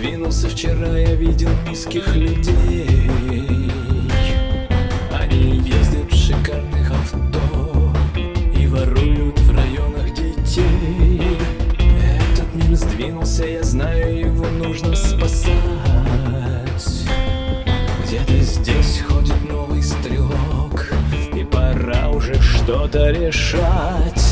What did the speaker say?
сдвинулся. Вчера я видел низких людей. Они ездят в шикарных авто и воруют в районах детей. Этот мир сдвинулся, я знаю, его нужно спасать. Где-то здесь ходит новый стрелок, и пора уже что-то решать.